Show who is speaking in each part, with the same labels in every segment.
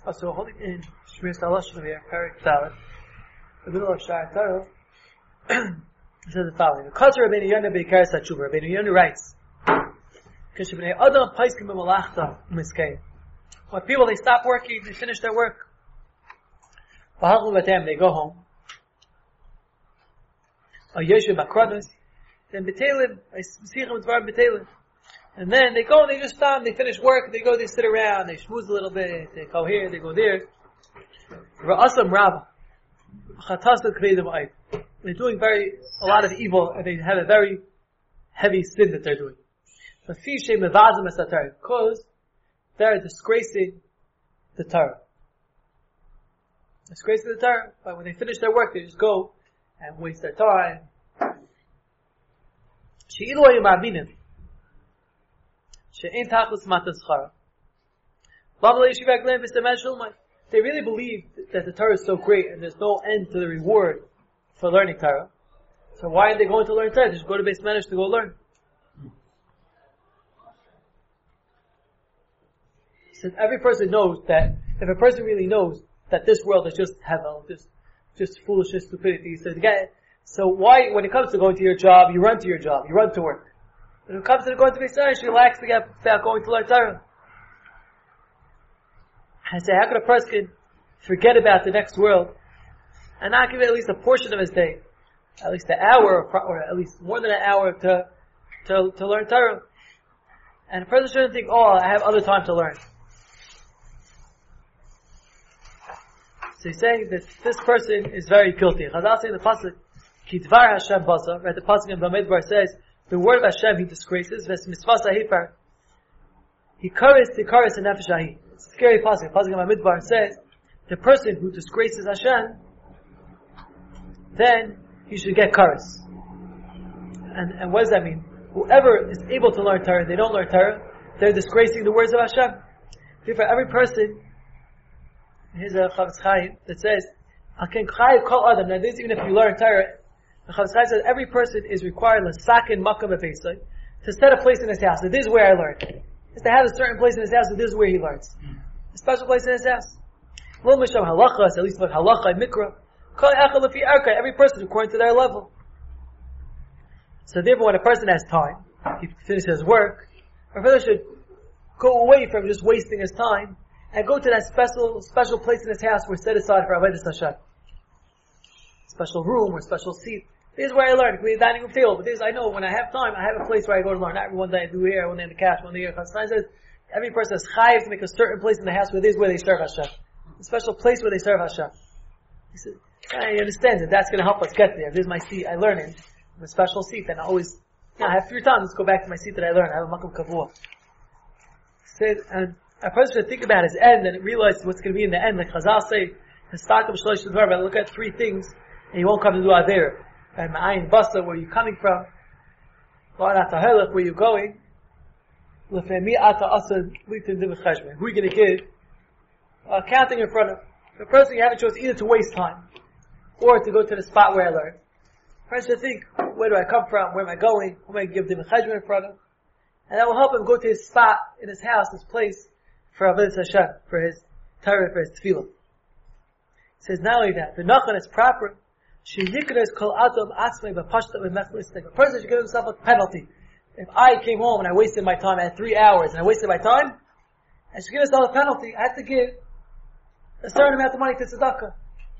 Speaker 1: Also, holding in Shmir Stalash over here, Perik Dalet, the middle of Shar Torah, it says the following: the Kazar Rabbeinu Yonah Beikaras HaTshuva. Rabbeinu Yonah writes, "K'shebnei Adam Paiskim B'Malachta Miskei." When people they stop working, they finish their work. They go home. Then B'Teilim, and then they go and they just stop, they finish work, they go, they sit around, they schmooze a little bit, they go here, they go there. They're doing a lot of evil, and they have a very heavy sin that they're doing. Because they're disgracing the Torah. Disgracing the Torah. But when they finish their work, they just go and waste their time. They really believe that the Torah is so great and there's no end to the reward for learning Torah. So why aren't they going to learn Torah? They just go to Beis Medrash to go learn. Since every person knows that, if a person really knows that this world is just hevel, just foolishness, stupidity, so why, when it comes to going to your job, you run to your job, you run to work. When it comes to going to Beis Medrash, you relax without going to learn Torah. I say, how could a person forget about the next world and not give it at least a portion of his day, at least an hour, or at least more than an hour to learn Torah? And a person shouldn't think, oh, I have other time to learn. So he's saying that this person is very guilty. Chazal say in the pasuk, "Ki dvar Hashem basa," right? The pasuk in Bamidbar says, "The word of Hashem he disgraces." Ves misvasa hifar. He kares tikares nefesh ahi. It's a scary pasuk. The pasuk in Bamidbar says, the person who disgraces Hashem, then he should get kares. And what does that mean? Whoever is able to learn Torah, they don't learn Torah, they're disgracing the words of Hashem. Therefore, every person. Here's a Chavetz Chaim that says, "Aken chayiv kol adam." Now, this even if you learn Torah, the Chavetz Chaim says every person is required l'saken makam bebeisai, to set a place in his house. So this is where I learn. Is to have a certain place in his house. So this is where he learns. A special place in his house. Lo misham halachas, at least like halacha mikra. Kol echad lefi arka. Every person according to their level. So therefore, when a person has time, he finishes his work, a person should go away from just wasting his time and go to that special place in his house where it's set aside for Avodas Hashem. Special room or special seat. This is where I learn. It could be a dining room table. But this, I know when I have time, I have a place where I go to learn. Not every one day I do here, one day in the couch, one day here. Chassan says, every person is chayiv to make a certain place in the house where this is where they serve Hashem. A special place where they serve Hashem. He said, I understand that that's going to help us get there. If this is my seat I learn in, a special seat, then I always, I have free time, let's go back to my seat that I learn. I have a makam kavua. He said, and a person should think about his end and realize what's going to be in the end. Like Chazal say, look at three things and you won't come to do Aver. And Ma'ayin Basa, where you're coming from. Where you're going. Who are you going to give? Counting in front of. The person you have a choice either to waste time or to go to the spot where I learned. The person should think, where do I come from? Where am I going? Who am I going to give Divin Cheshbon in front of? And that will help him go to his spot in his house, his place, for Avodas Hashem, for his Torah, for his Tefillah. It says not only that, the Nachon is proper. A person should give himself a penalty. If I came home and I wasted my time, I had 3 hours and I wasted my time, I should give myself a penalty. I have to give a certain amount of money to tzedakah.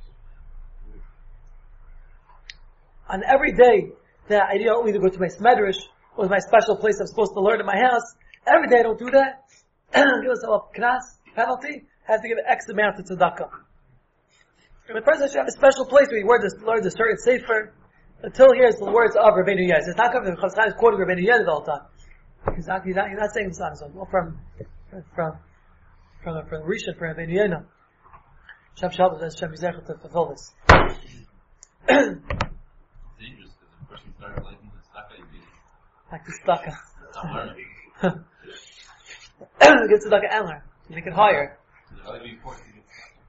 Speaker 1: On every day that I don't either go to my Medrash or my special place I'm supposed to learn in my house, every day I don't do that. Give myself a knas, penalty, I have to give an X amount to tzedakah. And the person should have a special place where he learns a certain sefer until he hears the words of Rabbeinu Yonah. It's not coming from Chavetz Chaim is quoting Rabbeinu Yonah the whole time. He's not saying this on his own. Well, from Rishon, from Rabbeinu Yonah. Shem Shabbat says Shem Yizrach to fulfill this.
Speaker 2: It's dangerous because if a person starts liking the tzedakah, you
Speaker 1: like the tzedakah.
Speaker 2: stop learning.
Speaker 1: Get tzedakah and learn. Make it higher.
Speaker 2: So that would be important to get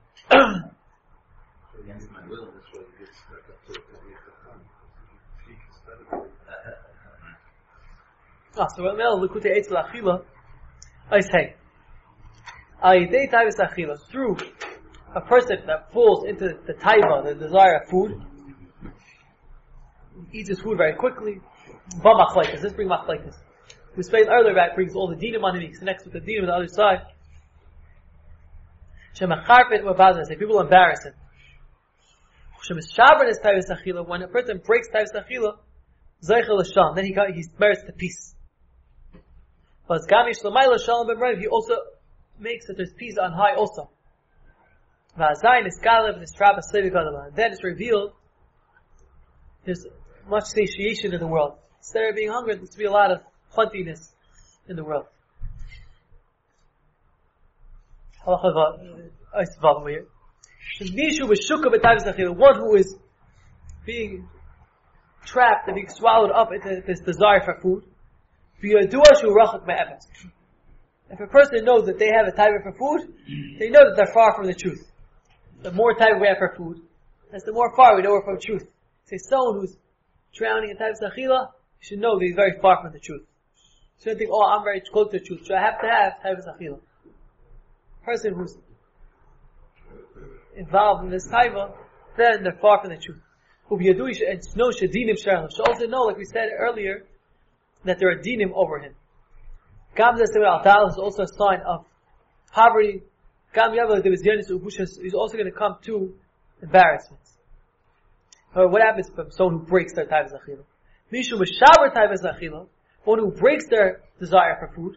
Speaker 3: Against my will, that's why he gets stuck up to it because he has to come. He can spend it.
Speaker 1: So Ramel Likutei Eitz L'Achila, I say, Through a person that falls into the taiva, the desire of food, eats his food very quickly. This brings machlekes. We explained earlier that brings all the dinim on him. He connects with the dinim on the other side. Say people embarrass him. When a person breaks taivas achila, then he merits the peace. But he also makes that there's peace on high also. Then it's revealed there's much satiation in the world. Instead of being hungry, there's to be a lot of plentiness in the world. One who is being trapped and being swallowed up into this desire for food. If a person knows that they have a type for food, they know that they're far from the truth. The more type we have for food, that's the more far we know we're from truth. Say someone who's drowning in types of achila, you should know that he's very far from the truth. You shouldn't think, oh, I'm very close to the truth, so I have to have types of achila. A person who's involved in this taiva, then they're far from the truth. Should also know, like we said earlier, that there are dinim over him. Is also a sign of poverty. He's also going to come to embarrassment. However, what happens from someone who breaks their taivas achila? One who breaks their desire for food.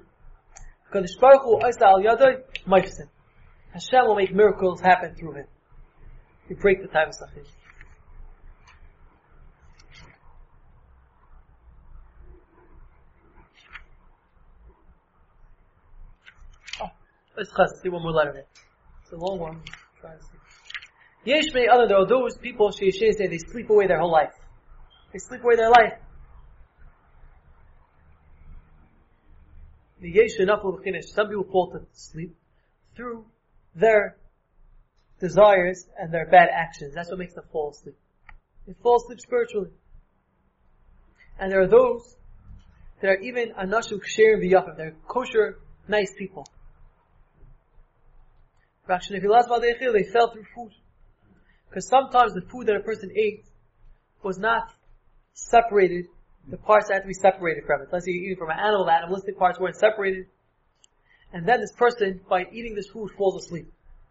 Speaker 1: Hashem will make miracles happen through him. You break the taivas achila. Let's see one more letter here. It's a long one. Try to see. Yesh many other, there are those people, say they sleep away their whole life. They sleep away their life. The yesh enough will finish. Some people fall to sleep through their desires and their bad actions. That's what makes them fall asleep. They fall asleep spiritually. And there are those that are even anashim ksherim v'yafim. They're kosher, nice people. They fell through food. Because sometimes the food that a person ate was not separated. The parts had to be separated from it. Let's say you're eating from an animal, the animalistic parts weren't separated. And then this person, by eating this food, falls asleep.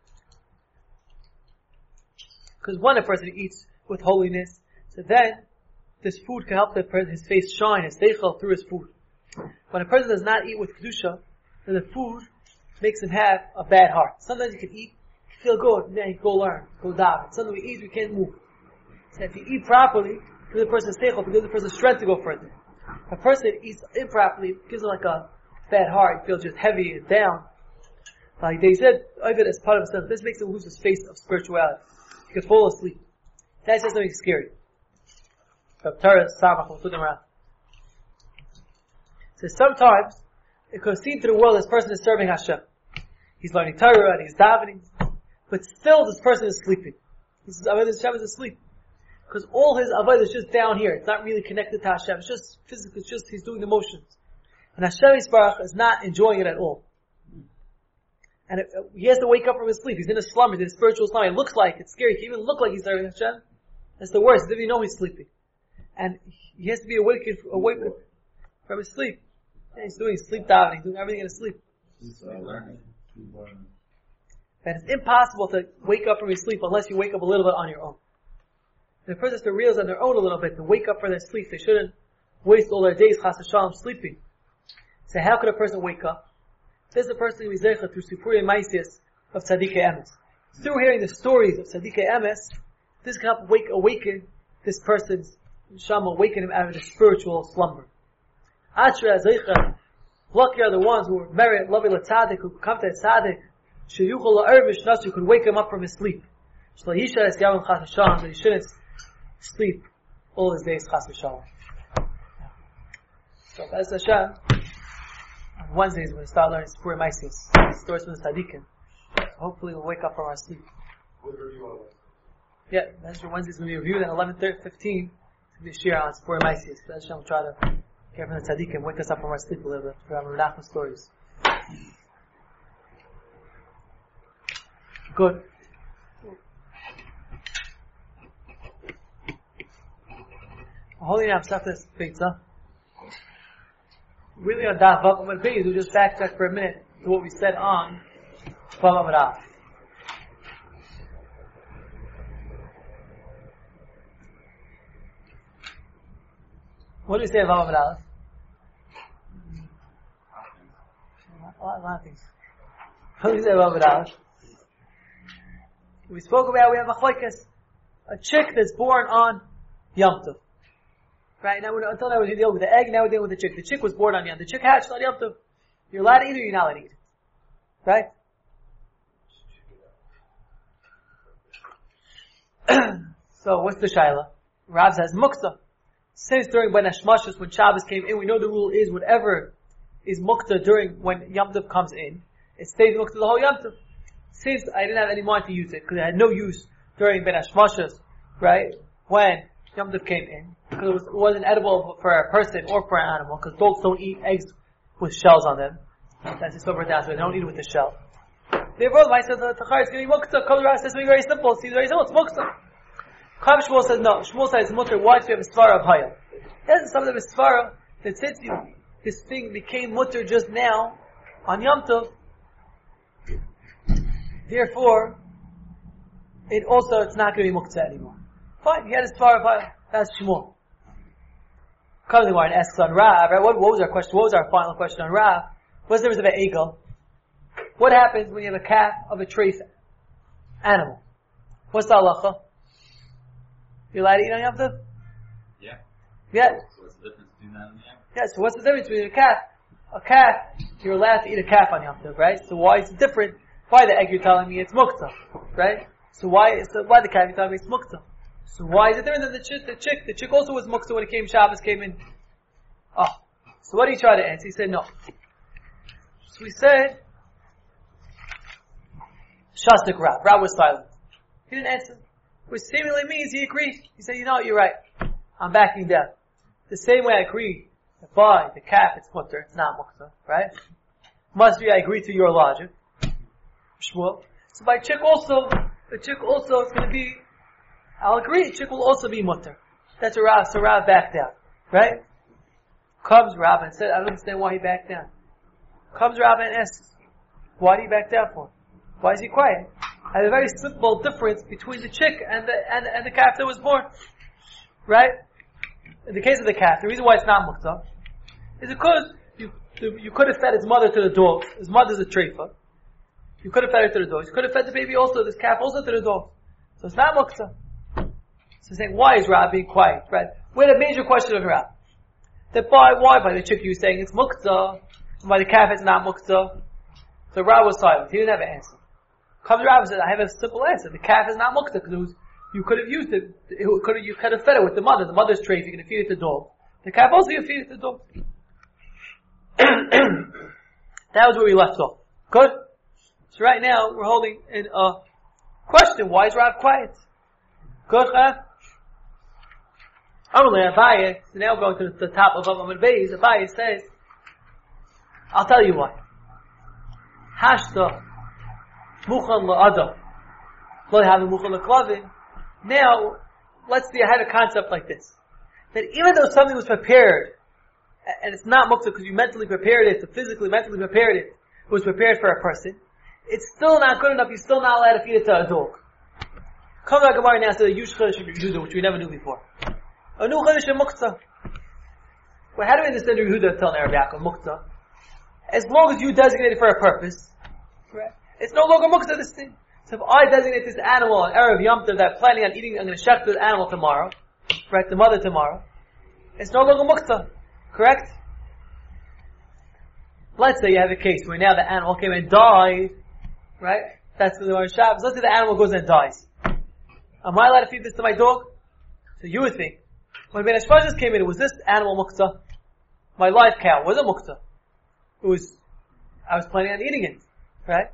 Speaker 1: Because when a person eats with holiness, so then this food can help his face shine, his seichel, through his food. When a person does not eat with kedusha, then the food makes him have a bad heart. Sometimes you can eat, feel good, then you go learn, go daven. Sometimes we eat, we can't move. So if you eat properly, it gives the person seichel, it gives the person strength to go further. If a person eats improperly, it gives him like a bad heart, he feels just heavy and down. Like they said, Ovid as part of himself, this makes him lose his face of spirituality. He could fall asleep. That's just something scary. So sometimes, it could seem to the world this person is serving Hashem. He's learning Torah and he's davening, but still this person is sleeping. This is Avodah Hashem is asleep. Because all his Avodah is just down here. It's not really connected to Hashem. It's just physical, it's just he's doing the motions. And Hashem Yisbarach is not enjoying it at all. And he has to wake up from his sleep. He's in a slumber, he's in a spiritual slumber. It looks like, it's scary. He can even look like he's serving Hashem. That's the worst. He doesn't even know he's sleeping. And he has to be awakened from his sleep. And he's doing sleep davening, doing everything in his sleep. And it's impossible to wake up from your sleep unless you wake up a little bit on your own. And the person has to realize on their own a little bit to wake up from their sleep. They shouldn't waste all their days chas v'shalom sleeping. So how could a person wake up? This is a person who is zeicha through Sipurei Maisias of Tzadikei Emes. Through hearing the stories of Tzadikei Emes, this can help awaken this person's neshama, awaken him out of the spiritual slumber. Ashra zeicha, lucky are the ones who merit loving a tzaddik, who come to a tzaddik, sheyuchol la'er v'shnasu, could wake him up from his sleep. Shlayisha es yavim chas v'shalom, that he shouldn't sleep all his days chas v'shalom. So, as Hashem, on Wednesdays we're going to start learning Sipurei Maisias, stories from the tzaddikim. Hopefully we'll wake up from our sleep. Yeah, that's your Wednesday's going to be reviewed at 11:15. It's going to be a shir on Sipurei Maisias. But Hashem will try to get from the tzaddikim, wake us up from our sleep a little bit, for our Menachem stories. Good. Holding up Saftas pizza. Really on Daf Vav Amud Beis, we'll just backtrack for a minute to what we said on Vav Amud Aleph. What do we say about Vav Amud Aleph? A lot of things. What do we say about Vav Amud Aleph? We spoke about we have a chick that's born on Yom Tov. Right, now until now we deal with the egg, now we're dealing with the chick. The chick was born on Yom Tov. The chick hatched on Yom Tov. You're allowed to eat or you're not allowed to eat. Right? So what's the shaila? Rav says mukta. Since during Ben Hashmashos when Shabbos came in, we know the rule is whatever is mukta during when Yom Tov comes in, it stays mukta the whole Yom Tov. Since I didn't have any mind to use it, because it had no use during Ben Hashmashos, right? When Yom Tov came in, because it wasn't edible for a person or for an animal, because dogs don't eat eggs with shells on them. That's just over down, so they don't eat it with the shell. Therefore, I said the Tachar is going to be mukta. Kol Rav says something very simple. See, very simple. It's mukta. Kav Shmuel says no. Shmuel says it's mutter. Why do we have a svara of hayel? There's some of the svara that since this thing became mutter just now on Yom Tov, therefore, it's not going to be mukta anymore. Fine, he had a svara of hayel. That's Shmuel. Comes the Gemara and asks on Rav, right? What was our question? What was our final question on Rav? What's the difference of an eagle? What happens when you have a calf of a treif animal? What's the halacha? You're allowed to eat on Yom Tov?
Speaker 2: Yeah.
Speaker 1: Yeah.
Speaker 2: So what's the difference between that and the egg?
Speaker 1: Yeah, so what's the difference between a calf? A calf, you're allowed to eat a calf on Yom Tov, right? So why is it different? Why the egg you're telling me it's mukta, right? So why the calf you're telling me it's mukta? So why is it different than the chick? The chick also was mukta when it came, Shabbos came in. Oh. So what did he try to answer? He said no. So we said, Shastik Rav. Rav was silent. He didn't answer. Which seemingly means he agreed. He said, you know what, you're right. I'm backing down. The same way I agree that by the calf it's mutter, it's not mukta, right? Must be I agree to your logic. Shmuel. So by chick also, it's going to be, I'll agree, chick will also be mutter. That's a Rav, so Rav backed down, right? Comes Rav and said, I don't understand why he backed down. Comes Rav and asks, why did he back down for? Why is he quiet? I have a very simple difference between the chick and the calf that was born. Right? In the case of the calf, the reason why it's not mukta is because you could have fed its mother to the dogs. His mother's a treifa. You could have fed her to the dogs. You could have fed the baby also, this calf also to the dogs. So it's not mukta. So he's saying, why is Rav being quiet? Right? We had a major question of Rav. That why by the chick you were saying it's mukta, and by the calf it's not mukta. So Rav was silent. He didn't have an answer. Comes Rav and says, I have a simple answer. The calf is not mukta because you could have used it. You could have fed it with the mother. The mother's treifa. You're going to feed it to dog. The calf also you feed it to dog. That was where we left off. Good? So right now we're holding in a question. Why is Rav quiet? Good, Rav? Abaye. So now we're going to the top of Amud Beis. Abaye says, I'll tell you why. Hashta muchan la'adam lo yahavu muchan la'klavin. Now, let's see, I had a concept like this. That even though something was prepared, and it's not mukta because you mentally prepared it, mentally prepared it, it was prepared for a person, it's still not good enough, you're still not allowed to feed it to a dog. Come back Gemara now to the Yush Chodesh Yehuda, which we never knew before. A new Chodesh Mukta. Well, how do we understand Yehuda telling Rabbi Yaakov Mukta? As long as you designate it for a purpose, right? It's no longer mukta, this thing. So if I designate this animal on Erev Yom Tov that I'm planning on eating, I'm going to shecht the animal tomorrow, right, the mother tomorrow, it's no longer mukta, correct? Let's say you have a case where now the animal came and died, right? That's the Gemara Shabbos. Let's say the animal goes and dies. Am I allowed to feed this to my dog? So you would think, when Ben Hashmashos came in, was this animal mukta? My live cow, was it mukta? I was planning on eating it, right?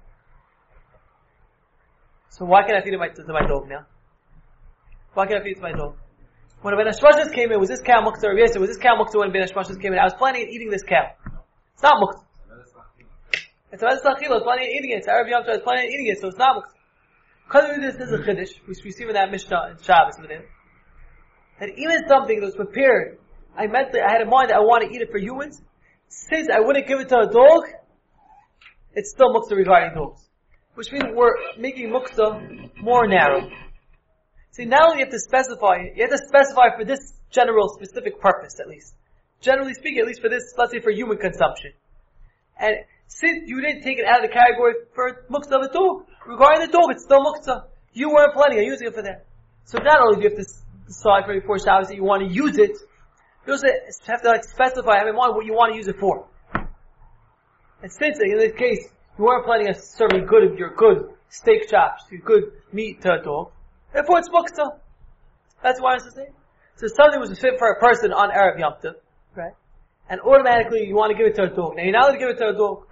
Speaker 1: So why can't I feed it to my dog now? Why can't I feed it to my dog? When Ben Hashmashos came in, was this cow mukta? Or yes, was this cow mukta when Ben Hashmashos came in? I was planning on eating this cow. It's not mukta. It's a medicine achila. I was planning on eating it. It's Erev Yom Tov. I was planning on eating it, so it's not mukta. Because this is a chiddush, which we see in that Mishnah in Shabbos with him, that even something that was prepared, I had in mind that I want to eat it for humans, since I wouldn't give it to a dog, it's still muktzah regarding dogs. Which means we're making muktzah more narrow. See, not only you have to specify for this general specific purpose at least. Generally speaking, at least for this, let's say for human consumption. And since you didn't take it out of the category for muktzah of a dog, regarding the dog, it's still muktzah. You weren't planning on using it for that. So not only do you have to decide for before Shabbos that you want to use it, you also have to specify, have in mind what you want to use it for. And since, in this case, you weren't planning on serving your good steak chops, your good meat to a dog, therefore it's muktzah. That's what I was to say. So something was fit for a person on Erev Yom Tov, right? And automatically you want to give it to a dog. Now you're not allowed to give it to a dog.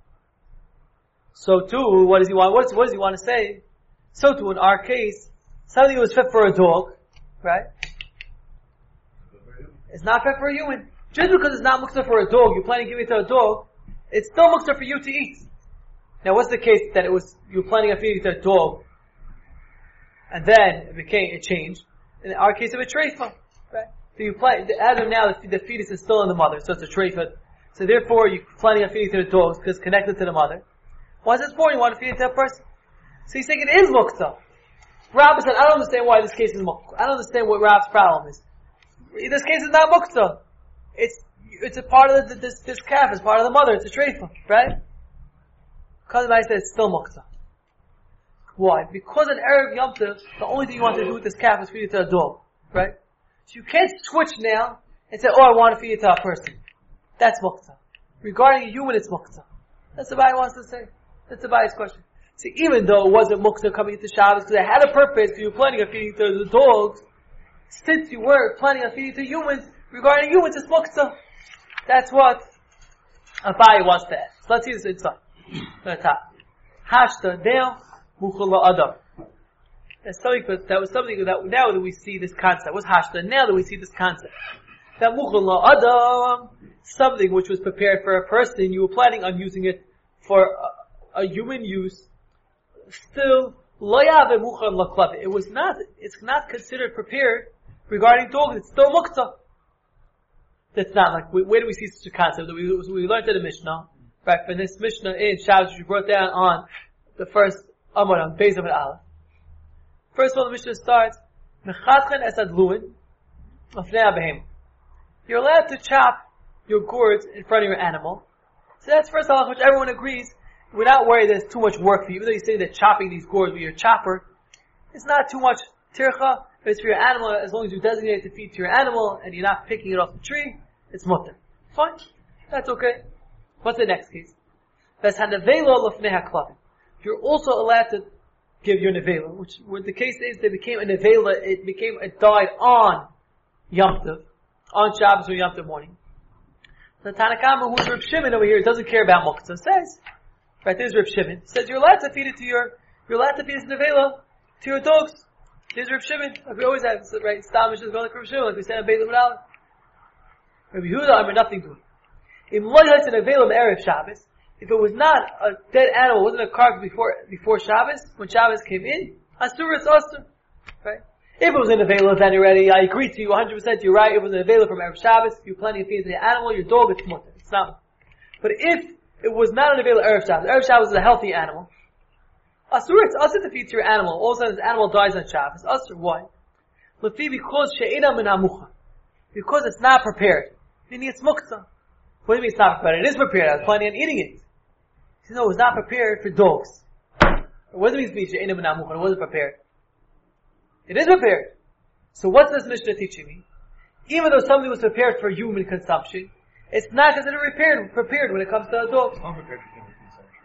Speaker 1: So too, what does he want? What does he want to say? So too, in our case, something was fit for a dog, right? It's not fit for a human. Just because it's not muktzah for a dog, you're planning to give it to a dog, it's still muktzah for you to eat. Now what's the case that you were planning on feeding it to a dog, and then it changed. In our case, of a treifa, right? So as of now, the fetus is still in the mother, so it's a treifa. So therefore, you're planning on feeding it to the dogs because it's connected to the mother. Once it's born, you want to feed it to a person. So he's saying it is muktzah. Rabbi said, I don't understand why this case is muktzah. I don't understand what Rab's problem is. This case is not muktzah. It's a part of this calf. It's part of the mother. It's a treifa, right? Because I said it's still muktzah. Why? Because in Erev Yom Tov, the only thing you want to do with this calf is feed it to a dog, right? So you can't switch now and say, I want to feed it to a person. That's muktzah. Regarding a human, it's muktzah. That's what Abai wants to say. That's Abai's question. See, even though it wasn't muktzah coming into Shabbos, because it had a purpose, you were planning on feeding to the dogs, since you were planning on feeding to humans, regarding humans, it's muktzah. That's what Abai wants to add. So let's see this inside. The top. Hashta now. That was something that now that we see this concept was hashta. Now that we see this concept, that muchal la'adam, something which was prepared for a person, you were planning on using it for a human use. Still, loyave muchal la'klav. It's not considered prepared regarding dogs. It's still muktzah. That's not like where do we see such a concept that we learned in the Mishnah, right? From this Mishnah in Shabbos, which we brought down on the first. Amaram, Beis of Aleph. First of all, the Mishnah starts, Mechatchen es adluin, lafnei habehem. You're allowed to chop your gourds in front of your animal. So that's first halach, which everyone agrees, we're not worried there's too much work for you. Even though you say that chopping these gourds with your chopper, it's not too much tircha, but it's for your animal, as long as you designate it to feed to your animal, and you're not picking it off the tree, it's mutter. Fine. That's okay. What's the next case? Ves hanavelo lafnei haklavim. You're also allowed to give your nevela, which what the case is, they became a nevela, it died on Yom Tov, on Shabbos or Yom Tov morning. The Tanakama, who's Reb Shimon over here, doesn't care about muktzah, says, right, there's Reb Shimon, says you're allowed to feed it you're allowed to feed this nevela to your dogs. There's Reb Shimon, like we always have, right, Stamish is going like Reb Shimon, like we said in Beis Aleph. Rabbi Yehuda, I mean nothing to it. In Lo Yotze nevela Erev Shabbos, if it was not a dead animal, wasn't a carcass before Shabbos, when Shabbos came in, asur it's asur, right? If it was in the veil then already, I agree to you 100%, you're right, it was in the veil from Erev Shabbos, you're planning to feed the animal, your dog, it's mutter, it's not. But if it was not in the veil of Erev Shabbos is a healthy animal, asur it's asur to feed to your animal, all of a sudden this animal dies on Shabbos, asur, why? Because she'ena min hamucha, because it's not prepared, meaning it's muktzah. What do you mean it's not prepared? It is prepared, I was planning on eating it. He says, no, it was not prepared for dogs. What does it mean she'ena min hamucha? It wasn't prepared. It is prepared. So what's this Mishnah teaching me? Even though something was prepared for human consumption, it's not considered prepared when it comes to a dog.
Speaker 3: Unprepared for human consumption.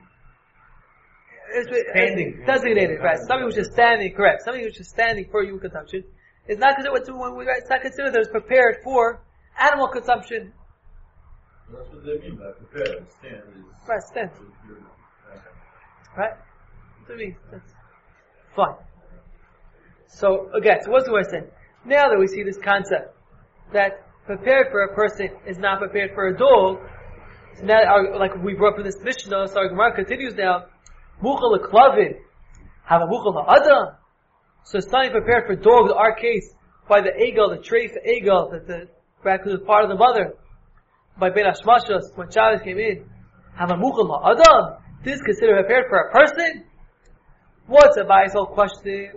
Speaker 1: It's designated, right? Something which is standing, correct. Something which is standing for human consumption is not considered, it's not considered that it's prepared for animal consumption.
Speaker 2: That's what they mean by prepared. Stand is...
Speaker 1: Right, stand. Right? That's what I mean. That's fine. So, again, so what's the word saying? Now that we see this concept, that prepared for a person is not prepared for a dog, so now, like we brought up in this Mishnah, so our Gemara continues now, Muchal l'klavin, Have a muchal ha'adam. So something prepared for dogs, in our case, by the egel, the treif egel, that the because it was part of the mother, by Ben Hashmashas, when Shabbos came in, have a muchal ha'adam. This is considered prepared for a person? What's Abai's whole question?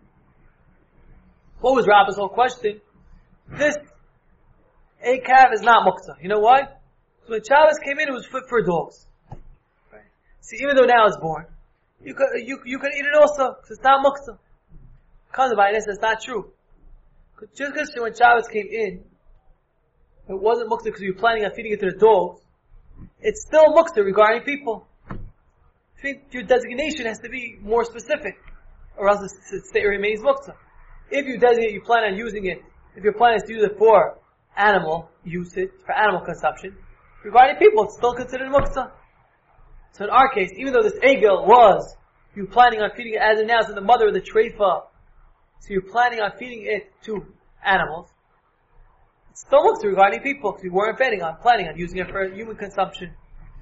Speaker 1: What was Rabbi's whole question? This Akav is not muktzah. You know why? So when Shabbos came in, it was fit for dogs. Right? See, even though now it's born, you could eat it also, because it's not muktzah. Comes by this, that's not true. Just because when Shabbos came in, it wasn't muktzah because you were planning on feeding it to the dogs, it's still muktzah regarding people. I think your designation has to be more specific, or else the state remains muktzah. If you designate, you plan on using it, if your plan is to use it for animal usage, for animal consumption, regarding people, it's still considered muktzah. So in our case, even though this egel was, you planning on feeding it as of now, it's in the mother of the treifa, so you're planning on feeding it to animals, it's still muktzah regarding people, because you weren't planning on using it for human consumption.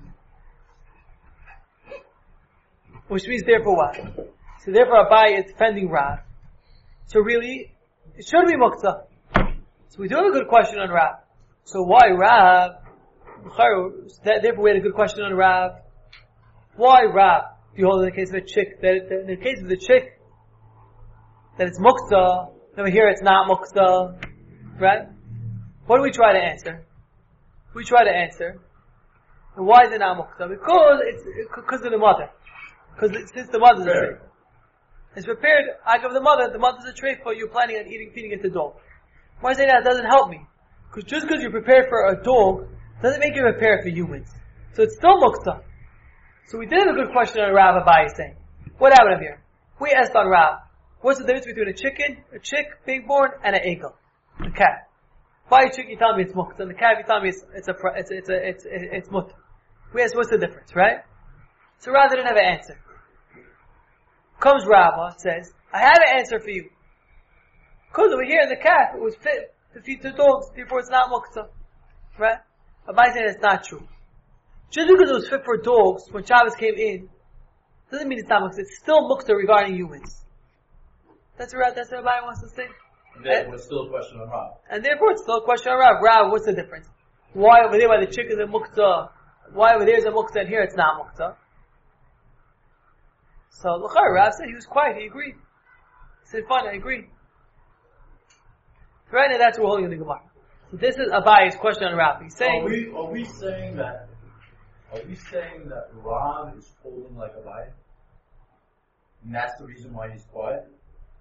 Speaker 1: Which means therefore what? So therefore Abai is defending Rav. So really, it should be muktzah. So we do have a good question on Rav. So why Rav? Therefore we had a good question on Rav. Why Rav? Do you hold in the case of a chick, that in the case of the chick, that it's muktzah, then here it's not muktzah, right? What do we try to answer? We try to answer, and why is it not muktzah? Because of the mother. Because since the mother's a treif, it's prepared. I give the mother's a treif, but you're planning on feeding it to dog. Why say that doesn't help me? Because just because you're prepared for a dog doesn't make you prepared for humans. So it's still muktzah. So we did have a good question on Rav Abai saying, what happened up here? We asked on Rav, what's the difference between a chick being born, and an egel, a cat? By a chick you tell me it's muktzah, and the cat you tell me it's mutter. We asked what's the difference, right? So Rav didn't have an answer. Comes Rabbah, says, I have an answer for you. Because over here, the calf, it was fit to feed to dogs, therefore it's not muktzah. Right? Abai said it's not true. Just because it was fit for dogs, when Shabbos came in, doesn't mean it's not muktzah. It's still muktzah regarding humans. That's what Abai wants to say.
Speaker 2: And therefore it's still a question on Rav.
Speaker 1: And therefore it's still a question on Rav. Rav, what's the difference? Why over there, by the chick is a muktzah? Why over there is a muktzah and here it's not muktzah? So L'char, Rav said he was quiet, he agreed. He said, fine, I agree. Right now that's what we're holding in the Gemara. So this is Abai's question on Rav. He's saying,
Speaker 3: Are we saying that Rav is holding like Abai? And that's the reason why he's quiet?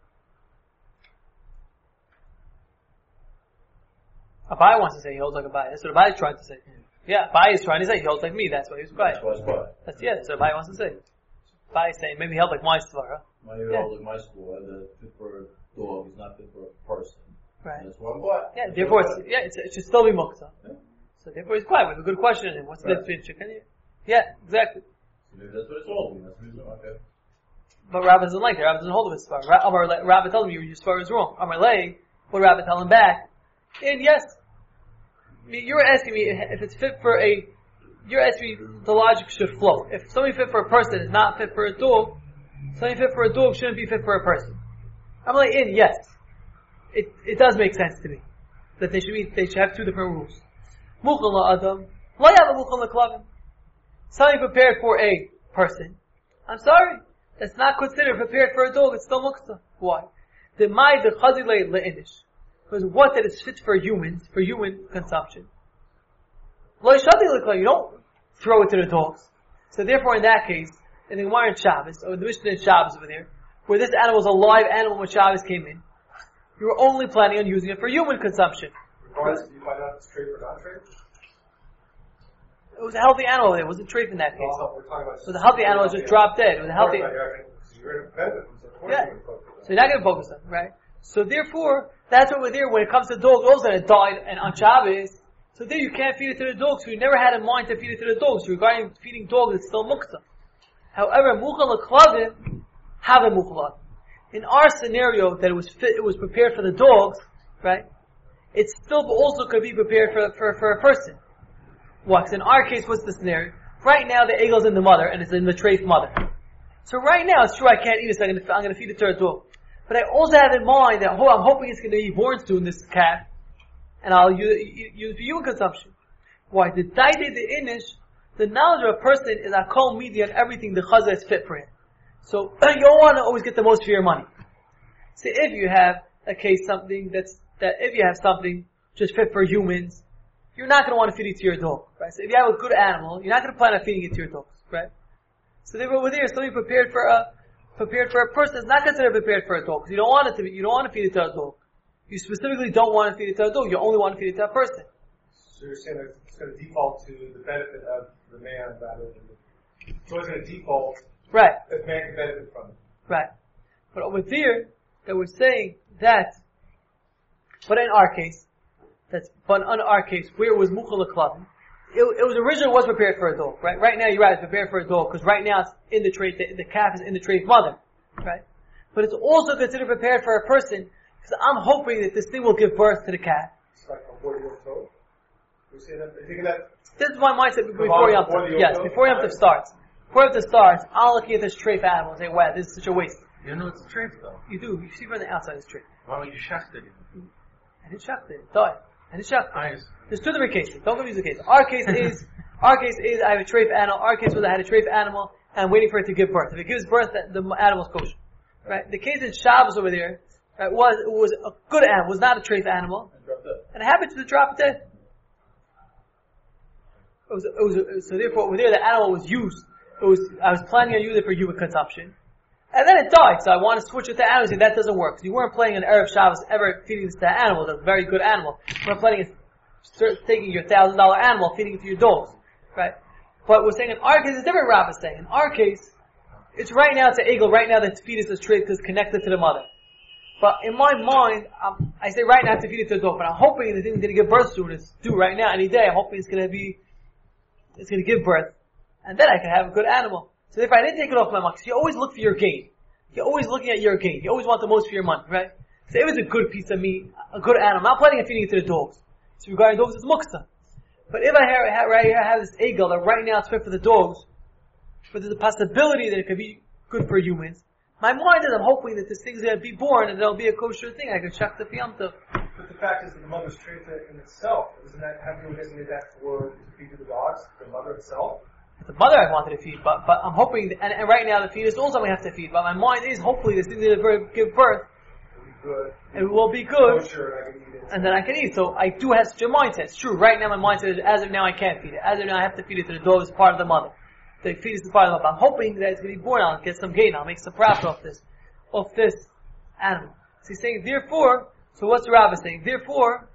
Speaker 1: Abai wants to say he holds like Abai. That's what Abai is trying to say. Yeah, Abai is trying to say he holds like me, that's why he was quiet.
Speaker 3: That's why he's quiet.
Speaker 1: That's what Abai wants to say. Abai is saying maybe he held like my svara.
Speaker 3: Why you held like my school, that fit for a dog is not fit for a person.
Speaker 1: Right.
Speaker 3: And that's why I'm quiet.
Speaker 1: Yeah, therefore it should still be muktzah. Yeah. So therefore he's quiet. We have a good question in him. What's the difference between chicken and yeah, exactly.
Speaker 3: So maybe that's what it's holding. That's the reason. Okay.
Speaker 1: But Rabbi doesn't like it. Rabbi doesn't hold of his svara. Rabbi tells him your svara is wrong. Amar lei, what Rabbi tell him back? And yes, I mean, you're asking me if it's fit for you're asking me the logic should flow. If something fit for a person is not fit for a dog, something fit for a dog shouldn't be fit for a person. I'm like, yes. It does make sense to me. That they should have two different rules. Muchal la'adam, la yava muchal la'klavim. Something prepared for a person. I'm sorry. That's not considered prepared for a dog, it's still muktzah. Why? The chazilei le'inish. Because what that is fit for humans, for human consumption. You don't throw it to the dogs. So therefore in that case, in the Gemara in Shabbos, or the Mishnah in Shabbos over there, where this animal was a live animal when Shabbos came in, you were only planning on using it for human consumption.
Speaker 3: Did you find out if it's treif or not treif?
Speaker 1: It was a healthy animal there, it wasn't treif in that case.
Speaker 3: We're talking about
Speaker 1: It was a healthy animal, it just dropped dead. It was a healthy...
Speaker 3: You're independent,
Speaker 1: Yeah. So you're not going to focus on it, right? So therefore, that's what we're there when it comes to dogs, also it died and on Shabbos. So there you can't feed it to the dogs, so you never had in mind to feed it to the dogs. So regarding feeding dogs, it's still muktzah. However, muchal l'klavim, have a muchal. In our scenario that it was prepared for the dogs, right? It still also could be prepared for a person. What? In our case, what's the scenario? Right now the egel's in the mother, and it's in the treif mother. So right now, it's true I can't eat it, so I'm going to feed it to a dog. But I also have in mind that, I'm hoping it's going to be born soon, this calf, and I'll use it for human consumption. Why? The daide, the inish, the knowledge of a person is a kol media on everything the chazah is fit for him. So, you don't want to always get the most for your money. So if you have if you have something just fit for humans, you're not going to want to feed it to your dog, right? So if you have a good animal, you're not going to plan on feeding it to your dogs, right? So therefore, over there, something prepared for a person is not considered prepared for a dog, because you don't want to feed it to a dog. You specifically don't want to feed it to a dog, you only want to feed it to a person.
Speaker 4: So you're saying that it's going to default to the benefit of the man rather than so it's going to default
Speaker 1: right.
Speaker 4: if man can benefit from it.
Speaker 1: Right. But over there, that we're saying that, but in our case, where it was muchal l'klavim, it was originally was prepared for a dog, right? Right now, you're right, it's prepared for a dog, because right now it's in the tray, the calf is in the tray of mother, right? But it's also considered prepared for a person, because I'm hoping that this thing will give birth to the calf.
Speaker 4: It's like a 40-year-old old. You see that? You think that?
Speaker 1: This is my mindset before Yom Tov. Yes, before Yom Tov starts. Before Yom Tov starts, I'm looking at this tray for animals and say, wow, this is such a waste.
Speaker 2: You know it's a treif though.
Speaker 1: You do. You see from the outside this tray.
Speaker 2: Why would you shacht it?
Speaker 1: I didn't shacht it. Die. I didn't shacht it.
Speaker 2: Nice.
Speaker 1: There's two different cases. Don't confuse the case. Our case is I have a treif animal. Our case was I had a treif animal and I'm waiting for it to give birth. If it gives birth, the animal's kosher. Right? The case in Shabbos over there, right, was a good animal, was not a treif animal. And it happened to drop dead. So therefore over there the animal was used. I was planning on using it for human consumption. And then it died, so I want to switch it to animals, and that doesn't work. Because you weren't planning on Erev Shabbos ever feeding this to an animal, it's a very good animal. You weren't planning on taking your $1,000 animal, feeding it to your dogs. Right? But we're saying in our case, it's different Rav is saying. In our case, it's right now it's an eagle, right now the fetus is straight because it's connected to the mother. But in my mind, I say right now I have to feed it to a dog, but I'm hoping the thing's going to give birth soon. It's due right now, any day. I'm hoping it's going to give birth. And then I can have a good animal. So if I didn't take it off my mark, you always look for your gain. You're always looking at your gain. You always want the most for your money, right? So if it's a good piece of meat, a good animal, I'm not planning on feeding it to the dogs. So regarding dogs, it's muksa. But if I have this eagle that right now it's fit for the dogs, but there's a possibility that it could be good for humans, my mind is I'm hoping that this thing's going to be born and it'll be a kosher thing. I can check the fiyamta.
Speaker 4: But the fact is that the mother's trait in itself, isn't that having to designate that for to feed to the dogs, the mother itself?
Speaker 1: The mother I wanted to feed, but I'm hoping, and right now the fetus also I have to feed, but my mind is hopefully this thing is going to give birth.
Speaker 4: Good.
Speaker 1: It will be good.
Speaker 4: Kosher, I can eat it.
Speaker 1: And then I can eat. So I do have such a mindset. It's true. Right now my mindset is, as of now I can't feed it. As of now I have to feed it to the dog as part of the mother. The fetus is part of the mother. I'm hoping that it's going to be born. I'll get some gain. I'll make some profit off this animal. So he's saying, therefore, so what's the Rabbah saying? Therefore,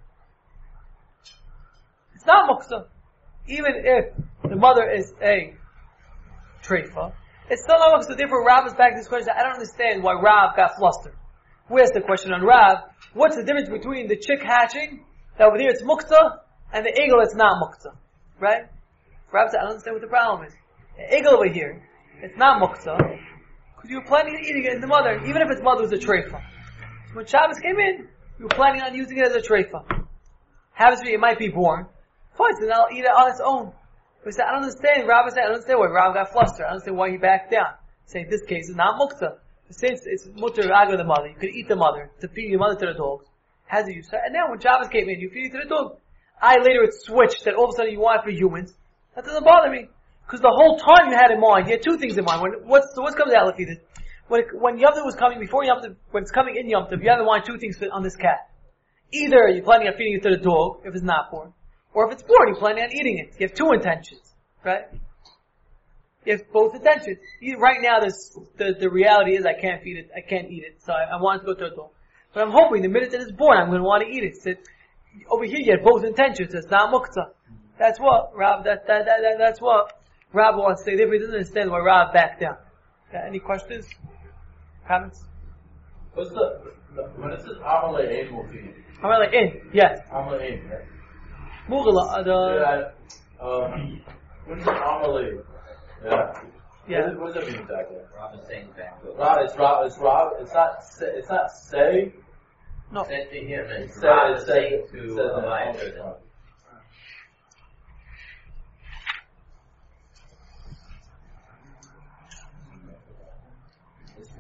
Speaker 1: it's not muksa. Even if the mother is a treifa, it's still not muksa. Therefore Rav is back to this question. I don't understand why Rav got flustered. Where's the question on Rav? What's the difference between the chick hatching, that over there it's muksa, and the eagle that's not muksa? Right? Rav said, I don't understand what the problem is. The eagle over here, it's not muksa, because you were planning on eating it in the mother, even if its mother was a treifa. So when Shabbos came in, you were planning on using it as a treifa. Happens to be, it might be born. Fine, so then I'll eat it on its own. But he said, I don't understand. Rav said, I don't understand why Rav got flustered. I don't understand why he backed down. Saying this case is not muksa. Since it's mutter raga the mother, you could eat the mother to feed your mother to the dogs. Has it used? And now when Shabbos came in, you feed it to the dog. Later it switched that all of a sudden you want it for humans. That doesn't bother me. Because the whole time you had in mind, you had two things in mind. What's coming out of it? When Yom Tov was coming, before Yom Tov, when it's coming in Yom Tov, you have in mind two things on this cat. Either you're planning on feeding it to the dog, if it's not born. Or if it's born, you're planning on eating it. You have two intentions. Right? You have both intentions. Right now, the reality is I can't feed it, I can't eat it, so I want it to go to a dog. But I'm hoping the minute that it's born, I'm going to want to eat it. So over here, you have both intentions. It's not muktzah. That's what Rav. That's what Rav wants to say. Therefore, he doesn't understand why Rav backed down. Any questions? Comments?
Speaker 2: What's when it says Amalei Ein will feed?
Speaker 1: Amalei Ein, yes.
Speaker 2: Amalei Ein, right?
Speaker 1: Mugala,
Speaker 2: What is Amalei?
Speaker 1: Yeah.
Speaker 2: What does that mean exactly?
Speaker 5: Rob is saying back.
Speaker 2: Rob. It's not say.
Speaker 1: No.
Speaker 5: Said to him and
Speaker 2: It's
Speaker 5: Rob is
Speaker 2: say
Speaker 5: saying to
Speaker 2: says
Speaker 5: Elijah.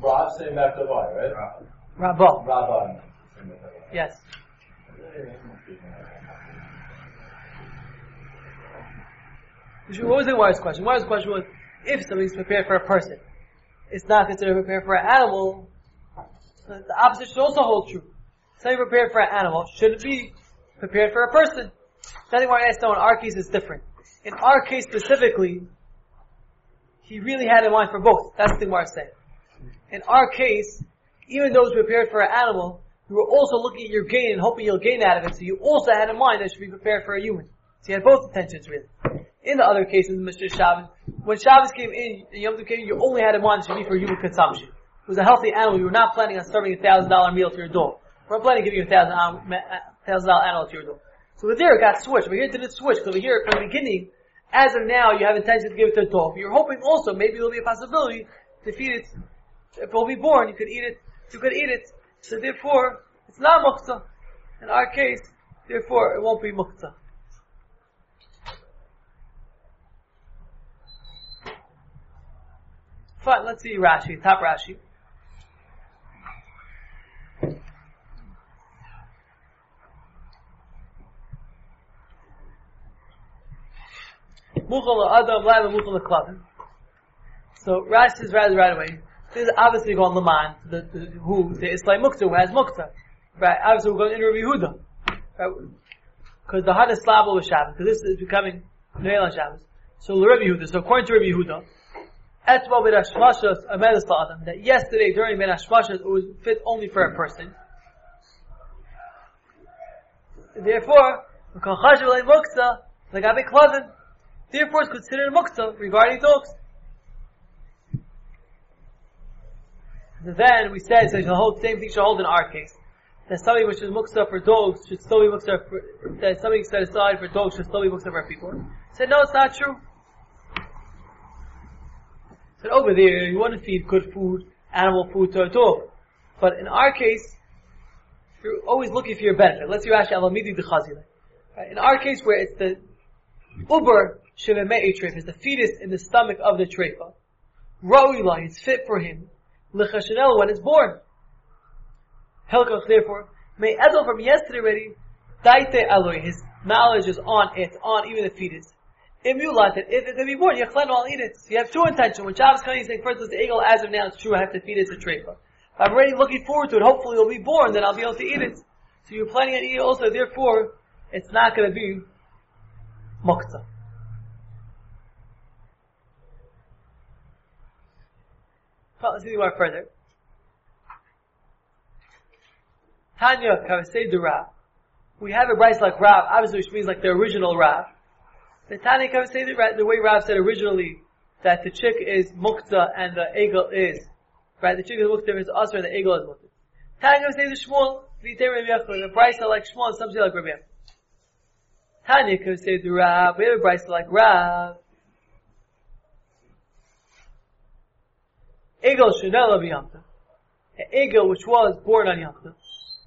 Speaker 3: Rav sitting back to Vai, right?
Speaker 1: Rabba.
Speaker 3: Rabba.
Speaker 1: Yes. What was the Gemara's question? Gemara's question was, if something's prepared for a person, it's not considered prepared for an animal. The opposite should also hold true. Something prepared for an animal shouldn't be prepared for a person. Then Gemara asked, no, in our case it's different. In our case specifically, he really had in mind for both. That's what the Gemara said. In our case, even though it's prepared for an animal, you were also looking at your gain and hoping you'll gain out of it, so you also had in mind that it should be prepared for a human. So you had both intentions really. In the other cases, Mr. Shabbos, when Shabbos came in and Yom Tov came in, you only had in mind it should be for human consumption. It was a healthy animal. You were not planning on serving $1,000 meal to your dog. We weren't planning to give you $1,000 animal to your dog. So over there it got switched. Over here it didn't switch. Because over here, from the beginning, as of now, you have intention to give it to a dog. But you're hoping also, maybe there'll be a possibility to feed it. If it will be born, you could eat it. You could eat it. So therefore, it's not muktzah. In our case, therefore, it won't be muktzah. Fine, let's see Rashi, top Rashi. So Rashi says right away, this is obviously going Laman, the Islam Muktzah, who has Muktzah. Right, obviously we're going in Rabbi Yehuda. Right? Because the Hada Slabo was Shabbos, because this is becoming Neil on Shabbos. So Rabbi Yehuda, so according to Rabbi Yehuda, that yesterday during Ben Hashmashas it was fit only for a person. Therefore, therefore it's considered a muktzah regarding dogs. Then we said, so the whole same thing should hold in our case. That something which is muktzah for dogs should still be muktzah for, that something set aside for dogs should still be muktzah for people. Said no, it's not true. Said over there, you want to feed good food, animal food to a dog. But in our case, you're always looking for your benefit. Let's see Rashi Alamidi the Chazila. In our case where it's the uber shevemei treif, is the fetus in the stomach of the treifa. Ra'uila, it's fit for him. L'chashanel, when it's born. Helkach, therefore, may Edel from yesterday already, daite aloi, his knowledge is on it, on even the fetus. Imulat, if it can be born, yachlen, I'll eat it. So you have two intentions. When Shabbos comes, he's saying, first, the eagle, as of now, it's true, I have to feed it to treifa. If I'm already looking forward to it, hopefully it'll be born, then I'll be able to eat it. So you're planning on eating it also, therefore, it's not going to be muktzah. Let's see more further. Tanya Kavasei the Rav. We have a brayso like Rav, obviously which means like the original Rav. The Tanya Kavasei the way Rav said originally that the chick is muktzah and the eagle is, right? The chick is muktzah, it's usher and the eagle is muktzah. Tanya Kavasei the Shmuel, the brayso like Shmuel and some say like Rabbi Yehuda. Tanya Kavasei the Rav. We have a brayso like Rav. Egel Shenela b'Yom Tov. An egel which was born on Yom Tov.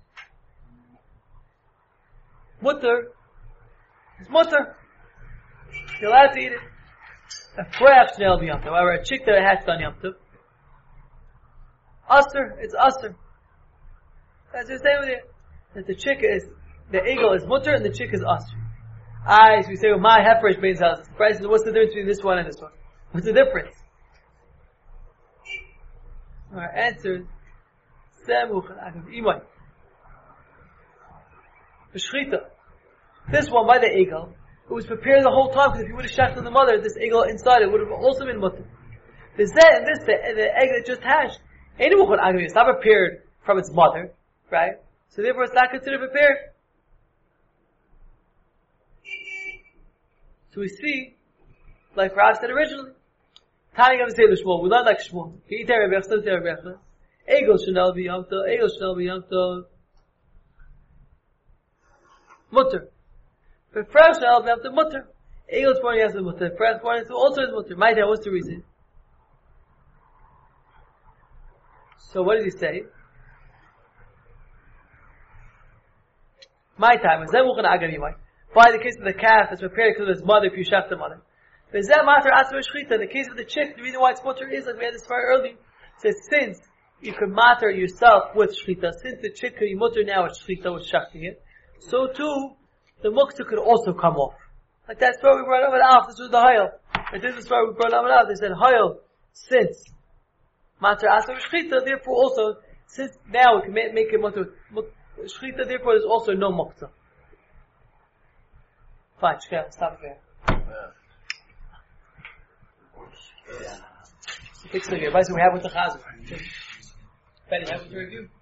Speaker 1: Mutter. It's mutter. You're allowed to eat it. A fresh Shenela b'Yom Tov. However, a chick that hatched on Yom Tov. Aser. It's aser. That's the same with it. That the chick is, the egel is mutter and the chick is aser. So we say, well, my hefresh bein zalz. What's the difference between this one and this one? What's the difference? Our answer is this one by the eagle, it was prepared the whole time, because if you would have shechted the mother, this eagle inside it would have also been mutter. The egg that just hatched, it's not prepared from its mother, right? So therefore it's not considered prepared. So we see, like Rav said originally, Tani Gav say the Shmuel, we learn like Shmuel. Egel Shenel b'Yom Tov, Egel Shenel b'Yom Tov. Mutter. But fresh Shenel b'Yom Tov, mutter. Egel is born, yes, mutter. Fresh born, also is mutter. My dad, what's the reason? So what does he say? My time, by the case of the calf that's prepared because of its mother, if you shech the mother. In the case of the chick, the reason why it's mutter is, like we had this far earlier, says since you can matter yourself with shchita. Since the chitka you mutter now with shchita, with shachting it, so too, the muktzah could also come off. Like that story we brought up with Alf, this was the Hayel. And this is the story we brought up with Alf, they said, Hayel, since matter asa with shchita, therefore also, since now we can make it mutter with shchita, therefore there's also no muktzah. Fine, shkaya, stop there. Fix it again. By the way, we have with the chazan. Benny, have with the review.